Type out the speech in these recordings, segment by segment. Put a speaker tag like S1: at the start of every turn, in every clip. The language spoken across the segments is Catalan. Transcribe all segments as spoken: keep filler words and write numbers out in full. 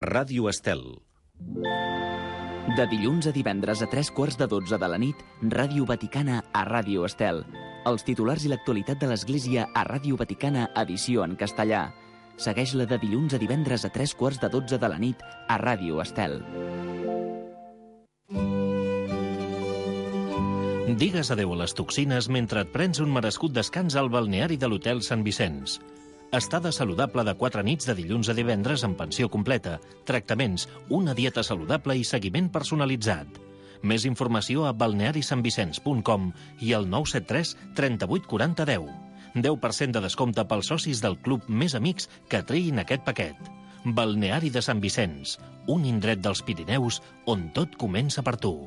S1: Ràdio Estel.
S2: De dilluns a divendres a tres quarts de dotze de la nit, Ràdio Vaticana a Ràdio Estel. Els titulars i l'actualitat de l'Església a Ràdio Vaticana, edició en castellà. Segueix-la de dilluns a divendres a tres quarts de dotze de la nit a Ràdio Estel.
S1: Digues adeu a les toxines mentre et prens un merescut descans al balneari de l'Hotel Sant Vicenç. Estada saludable de quatre nits de dilluns a divendres amb pensió completa, tractaments, una dieta saludable i seguiment personalitzat. Més informació a balneari sant vicenç punt com i al nou set tres trenta-vuit quaranta deu. deu per cent de descompte pels socis del club més amics que triïn aquest paquet. Balneari de Sant Vicenç, un indret dels Pirineus on tot comença per tu.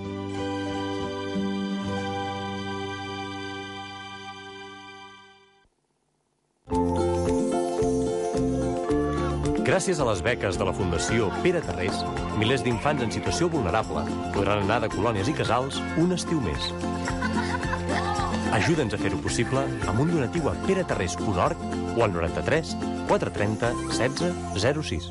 S3: Gràcies a les beques de la Fundació Pere Tarrés, milers d'infants en situació vulnerable podran anar de colònies i casals un estiu més. Ajuda'ns a fer-ho possible amb un donatiu a pere tarrés punt org o al noranta-tres quatre trenta setze zero sis.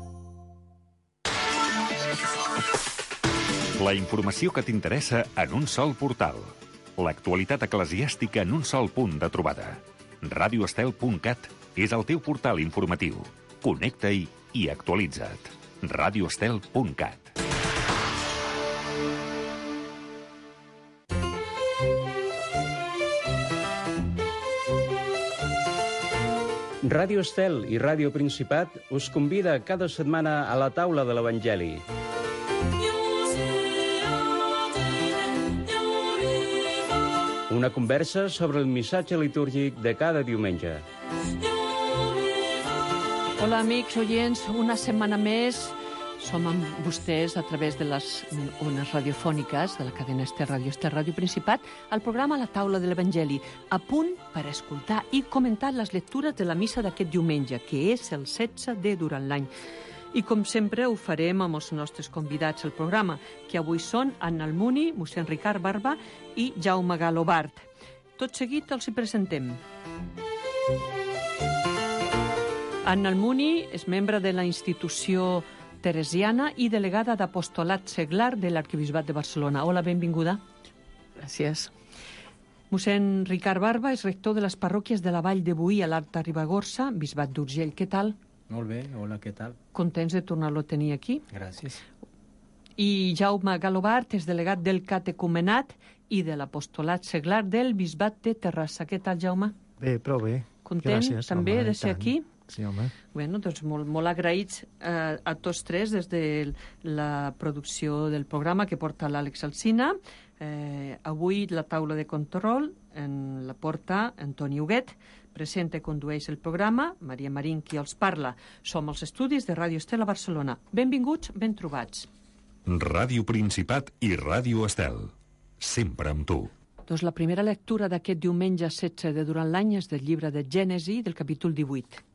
S4: La informació que t'interessa en un sol portal. L'actualitat eclesiàstica en un sol punt de trobada. ràdio estel punt cat és el teu portal informatiu. Connecta-hi i actualitza't. ràdio estel punt cat.
S5: Ràdio Estel i Ràdio Principat us convida cada setmana a la taula de l'Evangeli. Una conversa sobre el missatge litúrgic de cada diumenge.
S6: Hola, amics, oients, una setmana més som amb vostès a través de les ones radiofòniques de la cadena Estel Ràdio, Estel Ràdio Principat, al programa La Taula de l'Evangeli, a punt per escoltar i comentar les lectures de la missa d'aquest diumenge, que és el setze de durant l'any. I com sempre ho farem amb els nostres convidats al programa, que avui són Anna Almuni, mossèn Ricard Barba i Jaume Galobart. Tot seguit els hi presentem. Anna Almuni és membre de la institució teresiana i delegada d'apostolat seglar de l'Arquebisbat de Barcelona. Hola, benvinguda.
S7: Gràcies.
S6: Mossèn Ricard Barba és rector de les parròquies de la Vall de Boí a l'Alta Ribagorça, Bisbat d'Urgell. Què tal?
S8: Molt bé, hola, què tal?
S6: Contents de tornar-lo a tenir aquí.
S8: Gràcies.
S6: I Jaume Galobart és delegat del catecumenat i de l'apostolat seglar del Bisbat de Terrassa. Què tal, Jaume?
S8: Bé, prou bé.
S6: Content
S8: Gràcies,
S6: també
S8: home,
S6: de ser
S8: tant.
S6: aquí?
S8: Sí, home.
S6: Bueno, doncs molt, molt agraïts eh, a tots tres des de la producció del programa que porta l'Àlex Alsina. Eh, avui la taula de control en la porta Antoni Huguet, presenta i condueix el programa, Maria Marín qui els parla. Som als estudis de Ràdio Estel a Barcelona. Benvinguts, ben trobats.
S4: Ràdio Principat i Ràdio Estel. Sempre amb tu.
S6: Doncs la primera lectura d'aquest diumenge setze de durant l'any és del llibre de Gènesi, del capítol divuit.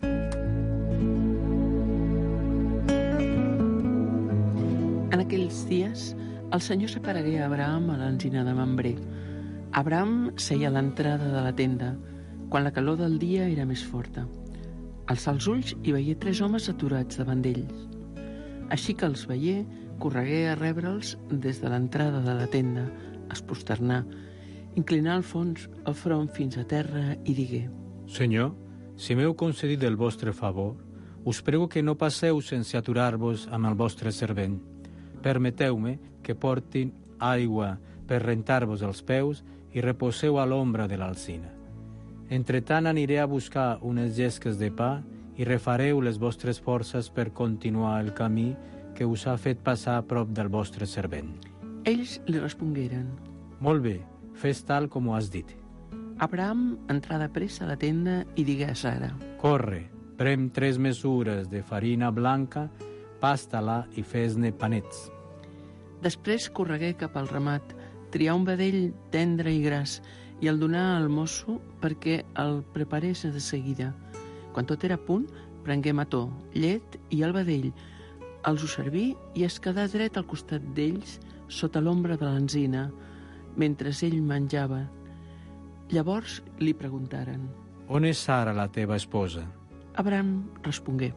S7: En aquells dies, el Senyor s'aparegué a Abraham a l'alzina de Mambré. Abraham seia a l'entrada de la tenda, quan la calor del dia era més forta. Alçà els ulls i veié tres homes aturats davant d'ells. Així que els veié, corregué a rebre'ls des de l'entrada de la tenda, es prosternà, inclinà al fons el front fins a terra i digué:
S8: Senyor, si m'heu concedit el vostre favor, us prego que no passeu sense aturar-vos amb el vostre servent. Permeteu-me que portin aigua per rentar-vos els peus i reposeu a l'ombra de l'alzina. Entretant aniré a buscar unes llesques de pa i refareu les vostres forces per continuar el camí que us ha fet passar a prop del vostre servent.
S7: Ells li respongueren:
S8: Molt bé, fes tal com ho has dit.
S7: Abraham entrà de pressa a la tenda i digué a Sara:
S8: Corre, prem tres mesures de farina blanca, pasta-la i fes-ne panets.
S7: Després corregué cap al ramat, trià un vedell tendre i gras i el donà al mosso perquè el preparés de seguida. Quan tot era a punt, prengué mató, llet i el vedell, els ho serví i es quedà dret al costat d'ells sota l'ombra de l'alzina, mentre ell menjava. Llavors li preguntaren:
S8: On és Sara, la teva esposa?
S7: Abraham respongué: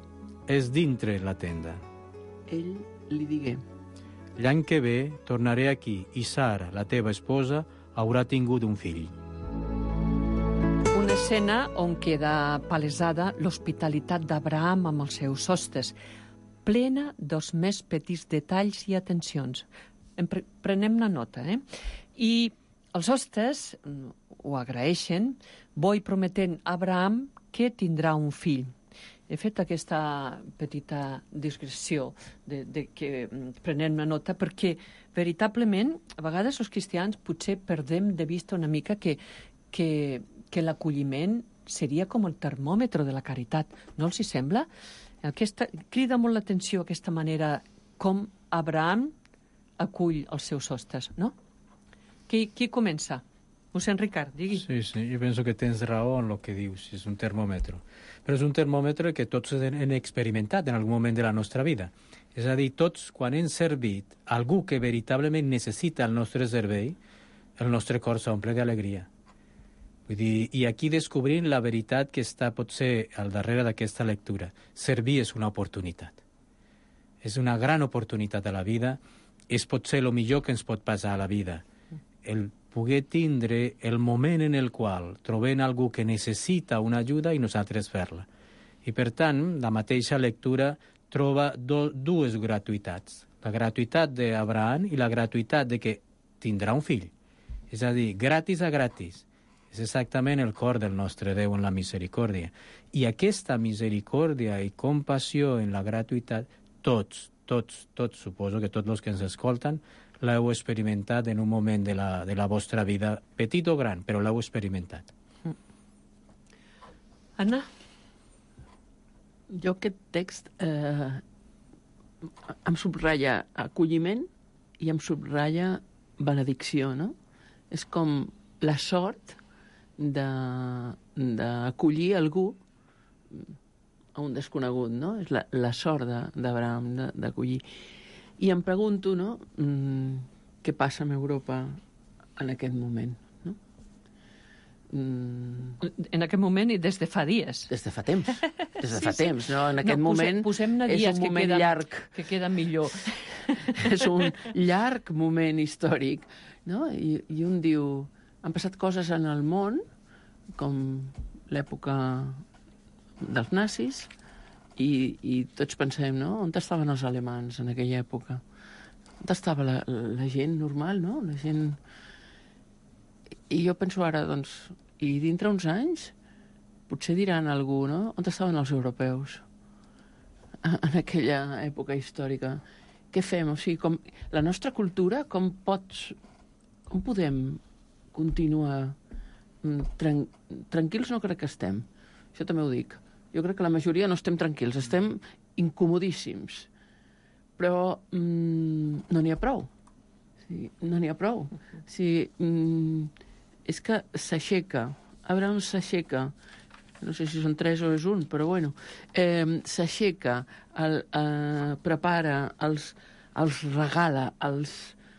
S8: és dintre la tenda.
S7: Ell li digué:
S8: L'any que ve tornaré aquí i Sara, la teva esposa, haurà tingut un fill.
S6: Una escena on queda palesada l'hospitalitat d'Abraham amb els seus hostes, plena dels més petits detalls i atencions. En pre prenem-ne nota, eh? I els hostes ho agraeixen, bo i prometent a Abraham que tindrà un fill. He fet aquesta petita digressió de, de que prenem una nota perquè, veritablement, a vegades els cristians potser perdem de vista una mica que, que, que l'acolliment seria com el termòmetre de la caritat. No els hi sembla? Aquesta, crida molt l'atenció aquesta manera com Abraham acull els seus hostes, no? Qui, qui comença? Mossèn Ricard, digui.
S8: Sí, sí, jo penso que tens raó en el que dius, és un termòmetre. Però és un termòmetre que tots hem experimentat en algun moment de la nostra vida. És a dir, tots, quan hem servit algú que veritablement necessita el nostre servei, el nostre cor s'omple d'alegria. Vull dir, i aquí descobrim la veritat que està potser al darrere d'aquesta lectura. Servir és una oportunitat. És una gran oportunitat a la vida, és potser el millor que ens pot passar a la vida. El poder tindre el moment en el qual trobem algú que necessita una ajuda i nosaltres fer-la. I, per tant, la mateixa lectura troba do, dues gratuïtats. La gratuïtat d'Abraham i la gratuïtat de que tindrà un fill. És a dir, gratis a gratis. És exactament el cor del nostre Déu en la misericòrdia. I aquesta misericòrdia i compassió en la gratuïtat, tots, tots, tots, suposo que tots els que ens escolten, l'heu experimentat en un moment de la, de la vostra vida, petit o gran, però l'heu experimentat.
S6: Anna?
S7: Jo aquest text eh, em subratlla acolliment i em subratlla benedicció, no? És com la sort d'acollir algú a un desconegut, no? És la, la sort d'Abraham d'acollir. I em pregunto, no?, mm, què passa amb Europa en aquest moment, no?
S6: Mm. En aquest moment i des de fa dies.
S7: Des de fa temps. Des de
S6: sí,
S7: fa
S6: sí.
S7: temps, no? En aquest
S6: no,
S7: moment
S6: posem, posem
S7: és un moment
S6: que queda,
S7: llarg.
S6: Que queda millor.
S7: És un llarg moment històric, no? I, i un diu, han passat coses en el món, com l'època dels nazis, I, i tots pensem, no? On estaven els alemans en aquella època? On estava la, la gent normal, no? La gent... I jo penso ara, doncs, i dintre uns anys potser diran a algú, no? On estaven els europeus en aquella època històrica? Què fem? O sigui, com, la nostra cultura, com pots... Com podem continuar tran, tranquils? No crec que estem. Això també ho dic. Jo crec que la majoria no estem tranquils, estem incomodíssims. Però mmm, no n'hi ha prou. Sí, no n'hi ha prou. Sí, mmm, és que s'aixeca, Abraham s'aixeca, no sé si són tres o és un, però bueno, eh, s'aixeca, el, eh, prepara, els, els regala, els,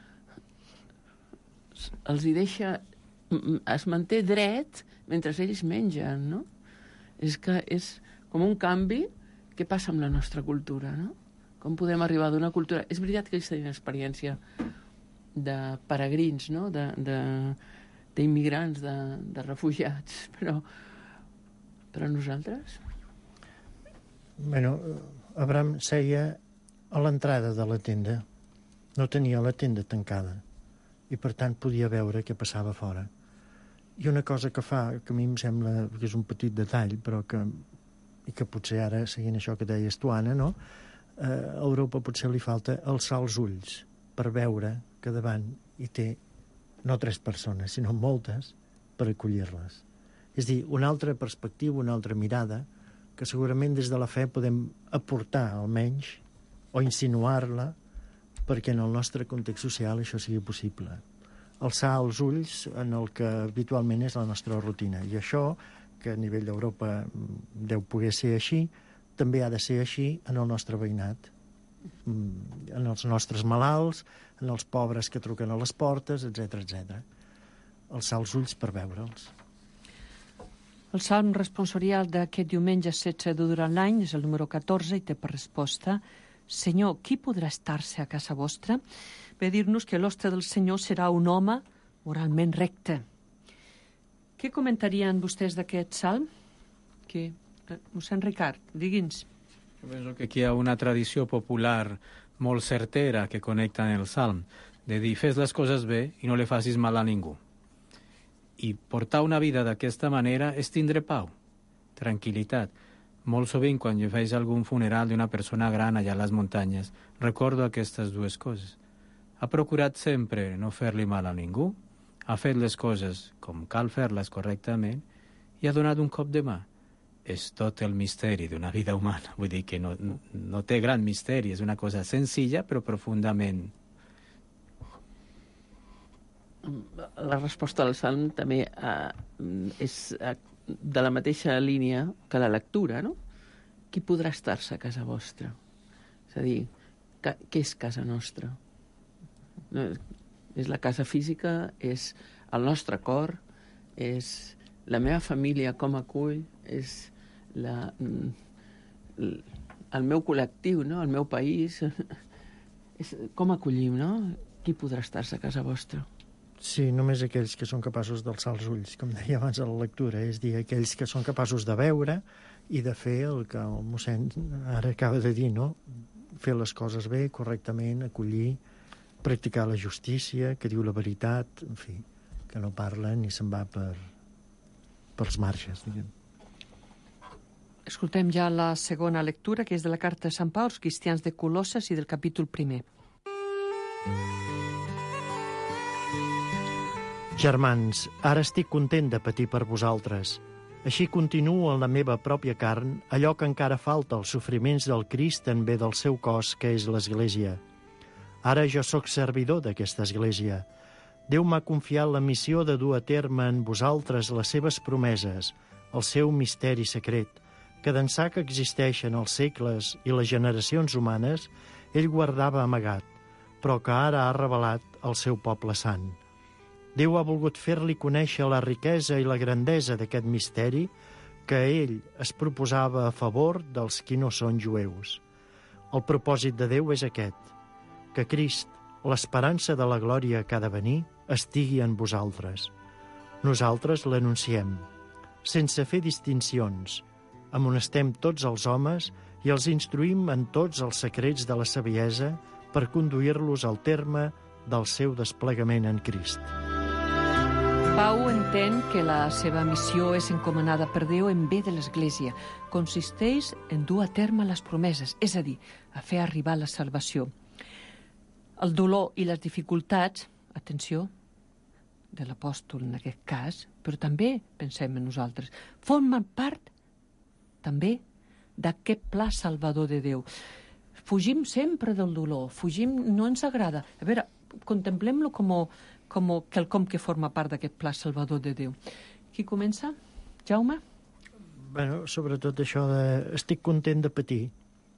S7: els hi deixa, es manté dret mentre ells mengen, no? És que és com un canvi. Què passa amb la nostra cultura, no? Com podem arribar d'una cultura... És veritat que ells tenen experiència de peregrins, no? D'immigrants, de, de, de refugiats, però, però nosaltres...
S9: Bueno, Abraham seia a l'entrada de la tenda. No tenia la tenda tancada i, per tant, podia veure què passava fora. I una cosa que fa, que a mi em sembla que és un petit detall, però que, i que potser ara, seguint això que deies tu, Anna, no? Eh, a Europa potser li falta alçar els ulls per veure que davant hi té no tres persones, sinó moltes, per acollir-les. És a dir, una altra perspectiva, una altra mirada, que segurament des de la fe podem aportar, almenys, o insinuar-la, perquè en el nostre context social això sigui possible. Alçar els ulls en el que habitualment és la nostra rutina. I això, que a nivell d'Europa deu poder ser així, també ha de ser així en el nostre veïnat. En els nostres malalts, en els pobres que truquen a les portes, etcètera, etcètera. Alçar els ulls per veure'ls.
S6: El salm responsorial d'aquest diumenge setze de durant l'any és el número catorze i té per resposta: Senyor, qui podrà estar-se a casa vostra? Ve a dir-nos que l'hoste del Senyor serà un home moralment recte. Què comentarien vostès d'aquest salm? Que, eh, mossèn Ricard, digui'ns.
S8: Jo penso que aquí hi ha una tradició popular molt certera que connecta en el salm, de dir, fes les coses bé i no li facis mal a ningú. I portar una vida d'aquesta manera és tindre pau, tranquil·litat. Molt sovint, quan jo faig algun funeral d'una persona gran allà a les muntanyes, recordo aquestes dues coses. Ha procurat sempre no fer-li mal a ningú, ha fet les coses com cal fer-les correctament i ha donat un cop de mà. És tot el misteri d'una vida humana. Vull dir que no, no, no té gran misteri, és una cosa senzilla però profundament.
S7: La resposta al salm també eh, és eh, de la mateixa línia que la lectura, no? Qui podrà estar-se a casa vostra? És a dir, ca, què és casa nostra? No, és la casa física, és el nostre cor, és la meva família com acull, és la, el meu col·lectiu, no? El meu país. És, com acollim, no? Qui podrà estar-se a casa vostra?
S9: Sí, només aquells que són capaços d'alçar els ulls, com deia abans a la lectura, és dir, aquells que són capaços de veure i de fer el que el mossèn ara acaba de dir, no? Fer les coses bé, correctament, acollir, practicar la justícia, que diu la veritat, en fi, que no parla ni se'n va per, pels marges, diguem.
S6: Escoltem ja la segona lectura, que és de la carta de Sant Pau als cristians de Colosses i del capítol primer.
S9: Germans, ara estic content de patir per vosaltres. Així continuo en la meva pròpia carn allò que encara falta als sofriments del Crist en bé del seu cos, que és l'Església. Ara jo sóc servidor d'aquesta Església. Déu m'ha confiat la missió de dur a terme en vosaltres les seves promeses, el seu misteri secret, que d'ençà que existeixen els segles i les generacions humanes, ell guardava amagat, però que ara ha revelat al seu poble sant. Déu ha volgut fer-li conèixer la riquesa i la grandesa d'aquest misteri que ell es proposava a favor dels qui no són jueus. El propòsit de Déu és aquest, que Crist, l'esperança de la glòria que ha de venir, estigui en vosaltres. Nosaltres l'anunciem, sense fer distincions, amonestem tots els homes i els instruïm en tots els secrets de la saviesa per conduir-los al terme del seu desplegament en Crist.
S6: Pau entén que la seva missió és encomanada per Déu en bé de l'Església. Consisteix en dur a terme les promeses, és a dir, a fer arribar la salvació. El dolor i les dificultats, atenció, de l'apòstol en aquest cas, però també, pensem en nosaltres, formen part també d'aquest pla salvador de Déu. Fugim sempre del dolor, fugim, no ens agrada. A veure, contemplem-lo com, com quelcom que forma part d'aquest pla salvador de Déu. Qui comença? Jaume?
S9: Bueno, sobretot això de... Estic content de patir.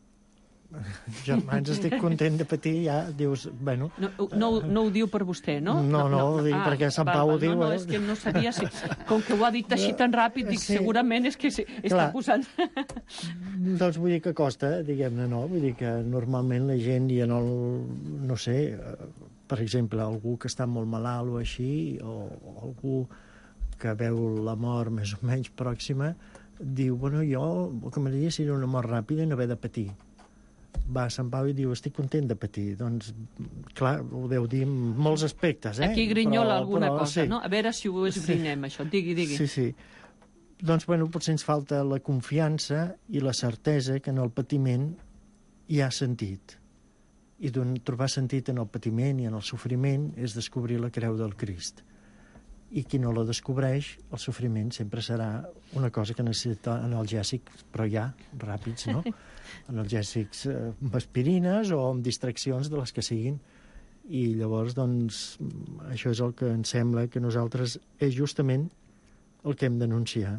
S9: Germans, estic content de patir, ja dius, bueno...
S6: No, no, no ho diu per vostè, no?
S9: No, no, no ho dic ah, perquè Sant Pau ho diu.
S6: No, no, és que no sabia si... Com que ho ha dit així tan ràpid, dic, sí. Segurament és que sí, està posant...
S9: Doncs vull dir que costa, diguem-ne, no? Vull dir que normalment la gent ja no... No sé, per exemple, algú que està molt malalt o així, o, o algú que veu la mort més o menys pròxima, diu, bueno, jo el que m'agradaria seria una mort ràpida i no haver de patir. Va a Sant Pau i diu, estic content de patir. Doncs, clar, ho deu dir en molts aspectes, eh?
S6: Aquí grinyola però, alguna però, cosa,
S9: sí.
S6: No? A veure si ho esbrinem, sí. Això. Digui, digui.
S9: Sí, sí. Doncs, bueno, potser ens falta la confiança i la certesa que en el patiment hi ha sentit. I trobar sentit en el patiment i en el sofriment és descobrir la creu del Crist. I qui no la descobreix, el sofriment sempre serà una cosa que necessita analgèsics, però ja, ràpids, no? Analgèsics eh, amb aspirines o amb distraccions de les que siguin. I llavors, doncs, això és el que ens sembla que nosaltres és justament el que hem d'anunciar.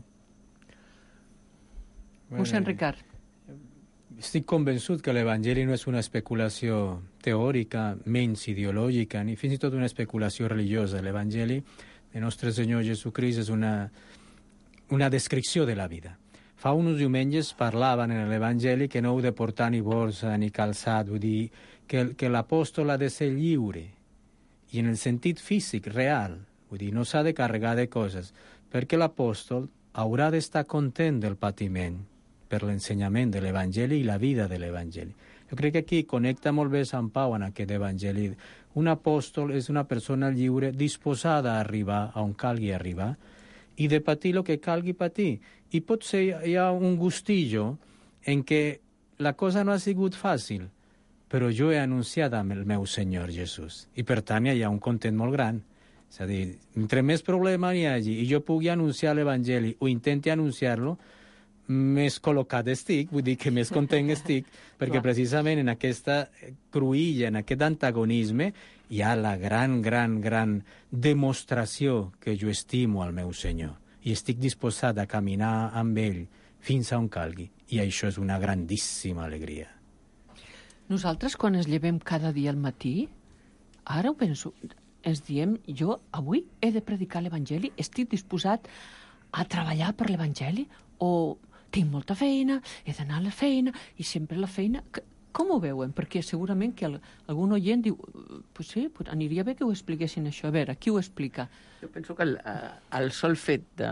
S6: Mossèn Ricard.
S8: Estic convençut que l'Evangeli no és una especulació teòrica, menys ideològica, ni fins i tot una especulació religiosa. L'Evangeli de Nostre Senyor Jesucrist és una, una descripció de la vida. Fa uns diumenges parlaven en l'Evangeli que no heu de portar ni borsa ni calçat, vull dir que, que l'apòstol ha de ser lliure, i en el sentit físic, real, vull dir, no s'ha de carregar de coses, perquè l'apòstol haurà d'estar content del patiment per l'ensenyament de l'Evangeli i la vida de l'Evangeli. Jo crec que aquí connecta molt bé Sant Pau en aquest Evangeli. Un apòstol és una persona lliure disposada a arribar a on calgui arribar i de patir el que calgui patir. I potser hi ha un gustillo en què la cosa no ha sigut fàcil, però jo he anunciat amb el meu Senyor Jesús. I per tant hi ha un content molt gran. És a dir, entre més problema hi hagi i jo pugui anunciar l'Evangeli o intenti anunciar-lo, més col·locat estic, vull dir que més content estic, perquè precisament en aquesta cruïlla, en aquest antagonisme, hi ha la gran, gran, gran demostració que jo estimo al meu Senyor i estic disposat a caminar amb ell fins a on calgui. I això és una grandíssima alegria.
S6: Nosaltres, quan ens llevem cada dia al matí, ara ho penso, ens diem, jo avui he de predicar l'Evangeli, estic disposat a treballar per l'Evangeli, o tinc molta feina, he d'anar a la feina, i sempre la feina... Com ho veuen? Perquè segurament que algun oient diu, pues sí, pues aniria bé que ho expliquessin això. A veure, qui ho explica?
S7: Jo penso que el, el sol fet de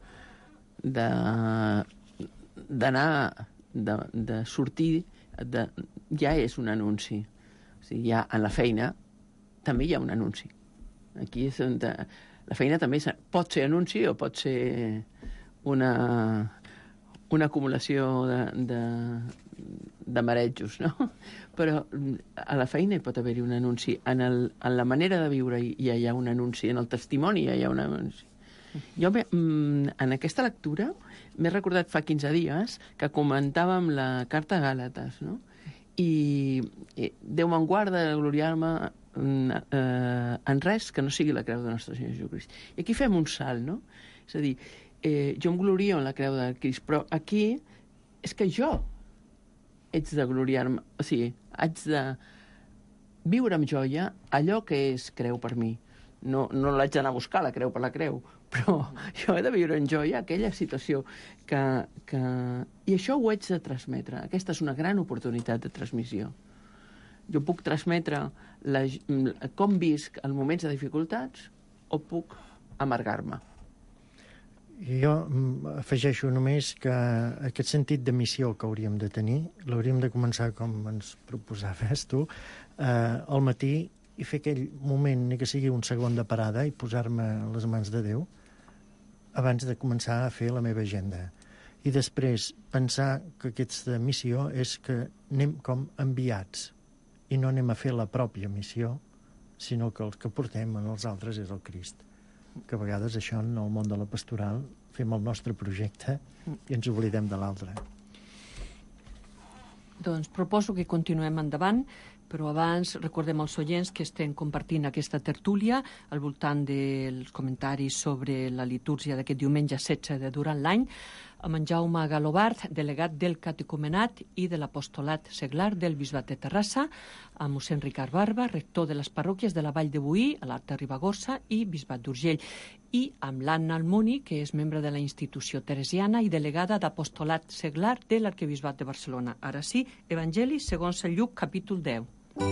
S7: de d'anar, de, de sortir, de, ja és un anunci. O sigui, ja en la feina també hi ha un anunci. Aquí és on de, la feina també és, pot ser anunci o pot ser una, una acumulació de, de, de marejos, no? Però a la feina hi pot haver-hi un anunci. En, el, en la manera de viure ja hi ha un anunci, en el testimoni ja hi ha un anunci. Jo en aquesta lectura m'he recordat fa quinze dies que comentàvem la carta a Gàlates, no? I, i Déu me'n guarda de gloriar-me eh, en res que no sigui la creu de Nostre Senyor Jesucrist. I aquí fem un salt, no? És a dir, eh, jo em glorio en la creu de Crist, però aquí és que jo haig de gloriar-me, o sigui, haig de viure amb joia allò que és creu per mi. No, no l'haig d'anar a buscar, la creu per la creu, però jo he de viure en joia aquella situació que, que... I això ho haig de transmetre. Aquesta és una gran oportunitat de transmissió. Jo puc transmetre la, com visc en moments de dificultats o puc amargar-me.
S9: Jo afegeixo només que aquest sentit de missió que hauríem de tenir l'hauríem de començar, com ens proposaves tu, eh, al matí, i fer aquell moment, ni que sigui un segon de parada, i posar-me a les mans de Déu abans de començar a fer la meva agenda. I després pensar que aquesta missió és que anem com enviats i no anem a fer la pròpia missió, sinó que els que portem en els altres és el Crist. Que a vegades això en el món de la pastoral fem el nostre projecte i ens oblidem de l'altre.
S6: Doncs proposo que continuem endavant, però abans recordem als oients que estem compartint aquesta tertúlia al voltant dels comentaris sobre la litúrgia d'aquest diumenge setze de durant l'any, amb en Jaume Galobart, delegat del catecumenat i de l'apostolat seglar del Bisbat de Terrassa, amb mossèn Ricard Barba, rector de les parròquies de la Vall de Boí, a l'Arc de Ribagorça i Bisbat d'Urgell, i amb l'Anna Almuni, que és membre de la institució teresiana i delegada d'apostolat seglar de l'Arquebisbat de Barcelona. Ara sí, Evangeli segons el Lluc, capítol deu.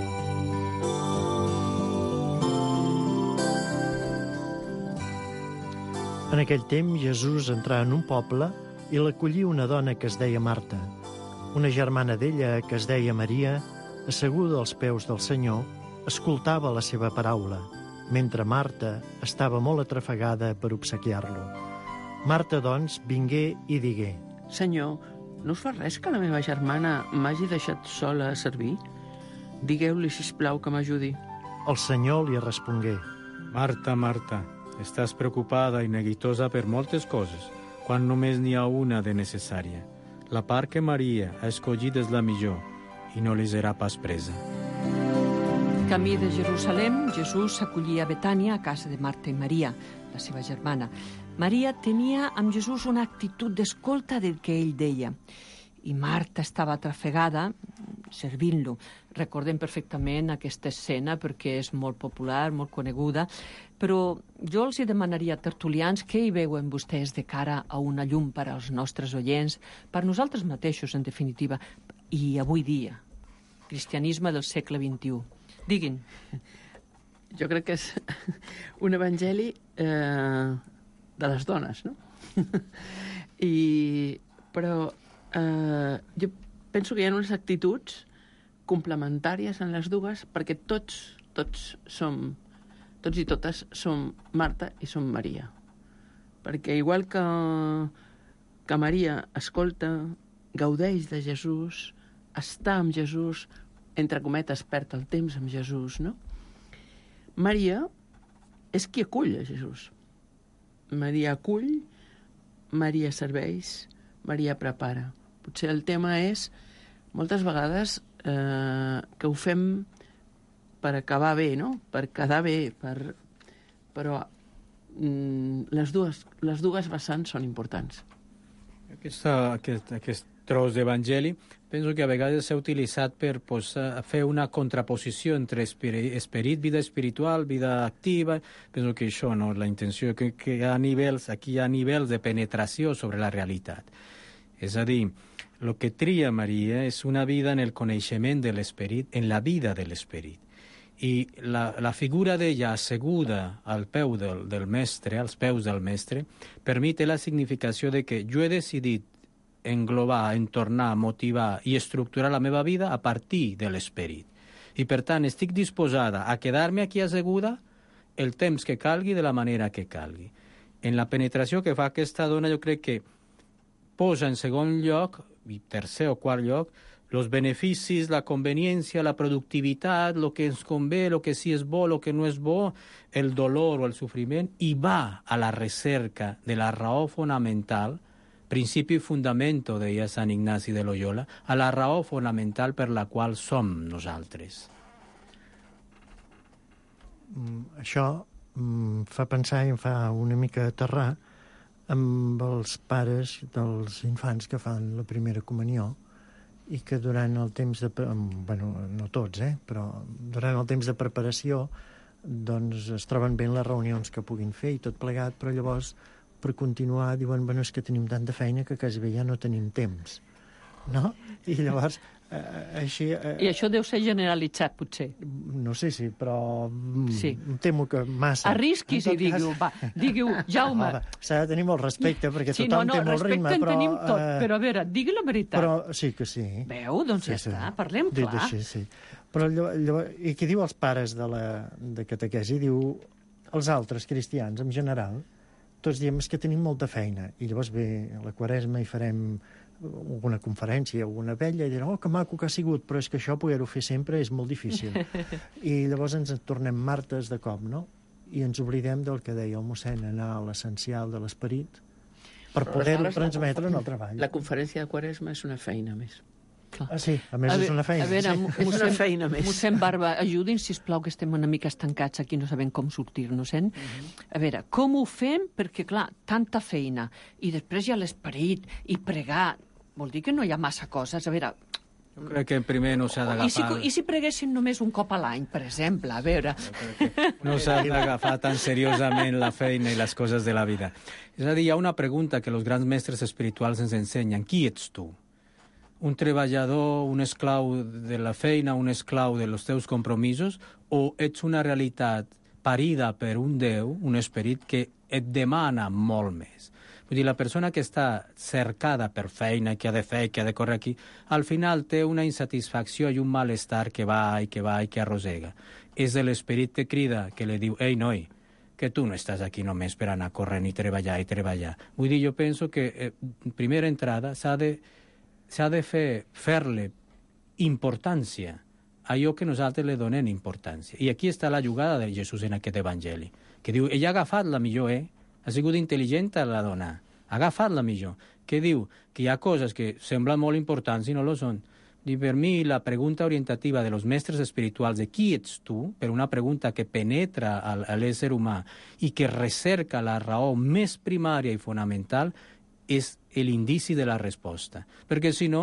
S9: En aquell temps, Jesús entrà en un poble i l'acollí una dona que es deia Marta. Una germana d'ella, que es deia Maria, asseguda als peus del Senyor, escoltava la seva paraula, mentre Marta estava molt atrafegada per obsequiar-lo. Marta, doncs, vingué i digué:
S7: Senyor, no us fa res que la meva germana m'hagi deixat sola a servir? Digueu-li, sisplau, que m'ajudi.
S9: El Senyor li respongué:
S8: Marta, Marta, estàs preocupada i neguitosa per moltes coses, quan només n'hi ha una de necessària. La part que Maria ha escollit és la millor, i no li serà pas presa.
S6: Camí de Jerusalem, Jesús s'acollia a Betània, a casa de Marta i Maria, la seva germana. Maria tenia amb Jesús una actitud d'escolta del que ell deia. I Marta estava atrafegada servint-lo. Recordem perfectament aquesta escena perquè és molt popular, molt coneguda, però jo els hi demanaria a tertulians què hi veuen vostès de cara a una llum per als nostres oients, per nosaltres mateixos, en definitiva, i avui dia, cristianisme del segle vint-i-u. Diguin.
S7: Jo crec que és un evangeli eh, de les dones, no? I, però eh, jo penso que hi ha unes actituds complementàries en les dues, perquè tots, tots som, tots i totes som Marta i som Maria. Perquè igual que, que Maria escolta, gaudeix de Jesús, està amb Jesús, entre cometes, perd el temps amb Jesús, no? Maria és qui acull a Jesús. Maria acull, Maria serveix, Maria prepara. Potser el tema és, moltes vegades, eh, que ho fem per acabar bé, no? Per quedar bé, per... però mm, les, dues, les dues vessants són importants.
S8: Aquesta, aquest, aquest tros d'evangeli penso que a vegades s'ha utilitzat per posar, fer una contraposició entre esperit, esperit, vida espiritual, vida activa. Penso que això no és la intenció, que, que hi ha nivells, aquí hi ha nivells de penetració sobre la realitat. És a dir, el que tria Maria és una vida en el coneixement de l'esperit, en la vida de l'esperit. I la, la figura d'ella asseguda al peu del, del mestre, als peus del mestre, permet la significació de que jo he decidit englobar, entornar, motivar i estructurar la meva vida a partir de l'esperit. I, per tant, estic disposada a quedar-me aquí asseguda el temps que calgui de la manera que calgui. En la penetració que fa aquesta dona, jo crec que posa en segon lloc, i tercer o quart lloc, els beneficis, la conveniència, la productivitat, el que ens convé, el que sí és bo, el que no és bo, el dolor o el sofriment, i va a la recerca de la raó fonamental, principi i fundamento, deia Sant Ignasi de Loyola, a la raó fonamental per la qual som nosaltres.
S9: Mm, això mm, fa pensar i em fa una mica aterrar amb els pares dels infants que fan la primera comunió i que durant el temps de... Bueno, no tots, eh? Però durant el temps de preparació doncs es troben bé en les reunions que puguin fer i tot plegat, però llavors per continuar diuen, bueno, és que tenim tanta feina que quasi bé ja no tenim temps, no? I llavors, eh, així... Eh,
S6: I això deu ser generalitzat, potser.
S9: No sé si, però
S6: sí.
S9: Em temo que massa.
S6: Arrisquis i diguiu, va, diguiu, Jaume.
S9: S'ha de tenir molt respecte, perquè
S6: sí,
S9: tothom
S6: no, no,
S9: té molt ritme, però...
S6: respecte en tenim tot, eh, però a veure, digui la veritat.
S9: Però sí que sí.
S6: Veu? Doncs sí, ja sí. Està, parlem
S9: Dit
S6: clar.
S9: Així, sí. Però llavors, llavors, i què diu els pares de, la, de catequesi? Diu, els altres cristians, en general, tots diem que tenim molta feina, i llavors ve a la Quaresma i farem alguna conferència, alguna vella, i dirà, oh, que maco que ha sigut, però és que això poder-ho fer sempre és molt difícil. I llavors ens tornem martes de cop, no? I ens oblidem del que deia el mossèn, anar a l'essencial de l'esperit, per poder-ho transmetre en el treball.
S7: La conferència de Quaresma és una feina més.
S6: Clar.
S9: Ah, sí, a més a és una feina.
S6: A veure,
S9: sí.
S6: mossèn,
S7: és una feina més.
S6: Mossèn Barba, ajudin, sisplau, que estem una mica estancats aquí, no sabem com sortir-nos-en. Uh -huh. A veure, com ho fem? Perquè, clar, tanta feina, i després hi ha l'esperit, i pregar, vol dir que no hi ha massa coses. A veure...
S8: Jo crec que primer no s'ha d'agafar...
S6: I si, I si preguessin només un cop a l'any, per exemple, a veure...
S8: No s'ha d'agafar tan seriosament la feina i les coses de la vida. És a dir, hi ha una pregunta que els grans mestres espirituals ens ensenyen. Qui ets tu? Un treballador, un esclau de la feina, un esclau dels teus compromisos, o ets una realitat parida per un Déu, un esperit que et demana molt més? Vull dir, la persona que està cercada per feina, que ha de fer, que ha de córrer aquí, al final té una insatisfacció i un malestar que va i que va i que arrossega. És l'esperit que crida, que li diu, ei, noi, que tu no estàs aquí només per anar corrent i treballar i treballar. Vull dir, jo penso que, eh, primera entrada, s'ha de s'ha de fer, fer-li importància a allò que nosaltres li donem importància. I aquí està la jugada de Jesús en aquest evangeli, que diu, ella ha agafat la millor, eh? Ha sigut intel·ligent la dona, ha agafat la millor. Que diu que hi ha coses que semblen molt importants i no lo són. Diu, per mi, la pregunta orientativa de los mestres espirituals de qui ets tu, per una pregunta que penetra a l'ésser humà i que recerca la raó més primària i fonamental, és l'indici de la resposta. Perquè, si no,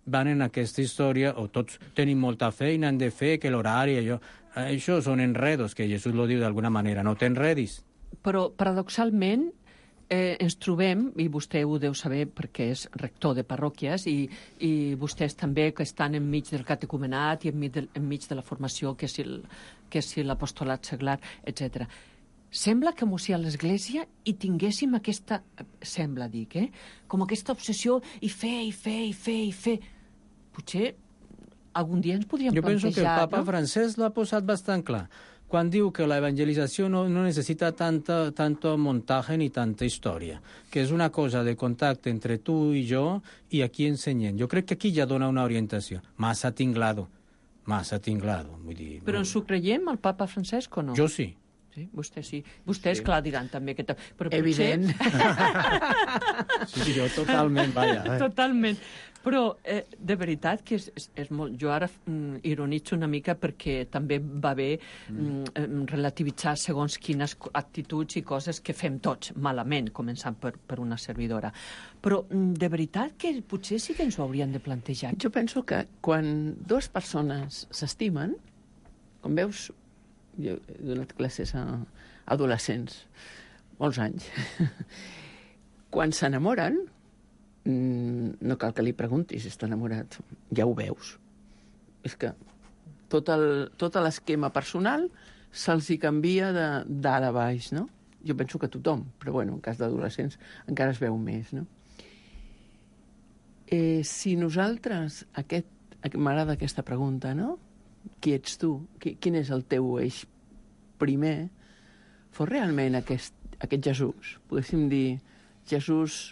S8: van en aquesta història, o tots tenim molta feina, han de fer, que l'horari, allò... Això són enredos, que Jesús lo diu d'alguna manera, no t'enredis.
S6: Però, paradoxalment, Eh, ens trobem, i vostè ho deu saber perquè és rector de parròquies, i, i vostès també que estan enmig del catecumenat i enmig de, enmig de la formació, que si el, que si l'apostolat seglar, etcètera. Sembla que mos hi a l'Església i tinguéssim aquesta, sembla dic, eh? com aquesta obsessió, i fer, i fer, i fer, i fer. Potser algun dia ens podríem
S8: jo
S6: plantejar...
S8: Jo penso que el papa
S6: no?
S8: francès l'ha posat bastant clar. Quan diu que la evangelització no, no necessita tanta, tanto montaje ni tanta història, que és una cosa de contacte entre tu i jo i aquí ensenyem. Jo crec que aquí ja dona una orientació. Massa tinglado, massa tinglado. Vull dir,
S6: però ens ho creiem, el papa Francesc, o no?
S8: Jo sí.
S6: Sí, vostè sí. Vostès, sí. clar, diran també que... Però
S7: evident.
S6: Potser...
S8: sí, jo totalment, vaja.
S6: Totalment. Però, eh, de veritat, que és, és, és molt... Jo ara mm, ironitzo una mica perquè també va bé mm, relativitzar segons quines actituds i coses que fem tots, malament, començant per, per una servidora. Però, mm, de veritat, que potser sí que ens ho haurien de plantejar.
S7: Jo penso que quan dues persones s'estimen, com veus, jo he donat classes a adolescents, molts anys, quan s'enamoren, no cal que li preguntis si està enamorat, ja ho veus. És que tot el, tot l'esquema personal se'ls hi canvia de dalt a baix, no? Jo penso que tothom, però bueno, en cas d'adolescents encara es veu més, no? Eh, si nosaltres, aquest, m'agrada aquesta pregunta, no? Qui ets tu? Qui, quin és el teu eix primer? Fos realment aquest, aquest Jesús. Poguéssim dir, Jesús...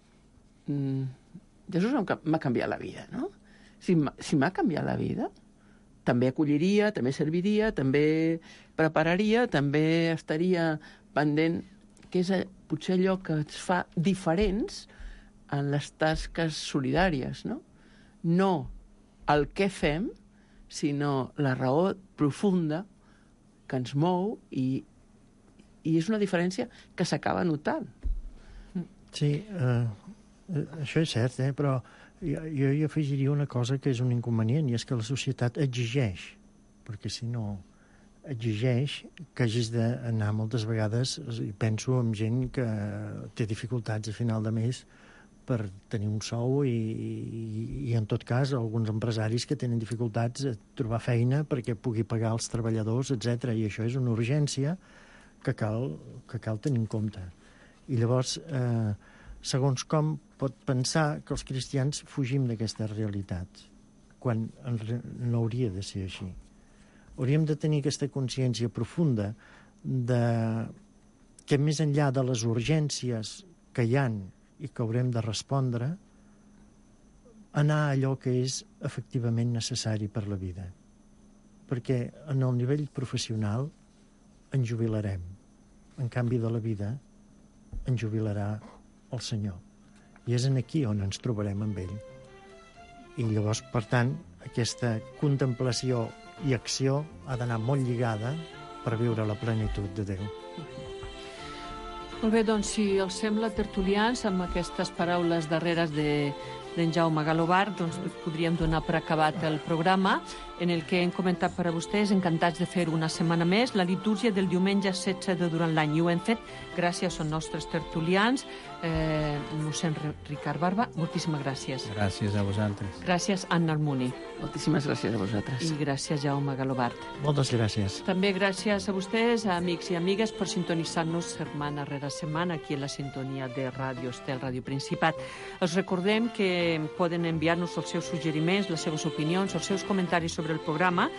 S7: Jesús m'ha canviat la vida, no? Si m'ha canviat la vida, també acolliria, també serviria, també prepararia, també estaria pendent, que és potser allò que ens fa diferents en les tasques solidàries, no? No el què fem, sinó la raó profunda que ens mou i, i és una diferència que s'acaba notant.
S9: Sí, eh... això és cert, eh? Però jo, jo hi afegiria una cosa que és un inconvenient, i és que la societat exigeix, perquè si no exigeix que hagis d'anar moltes vegades, i penso en gent que té dificultats a final de mes per tenir un sou i, i, i en tot cas alguns empresaris que tenen dificultats a trobar feina perquè pugui pagar els treballadors, etcètera. I això és una urgència que cal, que cal tenir en compte. I llavors... Eh, segons com pot pensar que els cristians fugim d'aquesta realitat, quan no hauria de ser així. Hauríem de tenir aquesta consciència profunda de que més enllà de les urgències que hi han i que haurem de respondre, anar a allò que és efectivament necessari per la vida. Perquè en el nivell professional ens jubilarem. En canvi de la vida ens jubilarà el Senyor. I és en aquí on ens trobarem amb ell. I llavors, per tant, aquesta contemplació i acció ha d'anar molt lligada per viure la plenitud de Déu.
S6: Molt bé, doncs, si els sembla, tertulians, amb aquestes paraules darreres de d'en Jaume Galobart, doncs podríem donar per acabat el programa en el que hem comentat per a vostès, encantats de fer una setmana més, la litúrgia del diumenge setze de durant l'any. I ho hem fet gràcies als nostres tertulians, eh, mossèn Ricard Barba, moltíssimes gràcies.
S8: Gràcies a vosaltres.
S6: Gràcies, Anna Almuni.
S7: Moltíssimes gràcies a vosaltres.
S6: I gràcies, Jaume Galobart.
S9: Moltes gràcies.
S6: També gràcies a vostès, a amics i amigues, per sintonitzar-nos setmana rere setmana aquí a la sintonia de Ràdio Estel, Ràdio Principat. Els recordem que poden enviar-nos els seus suggeriments, les seves opinions, els seus comentaris sobre el programa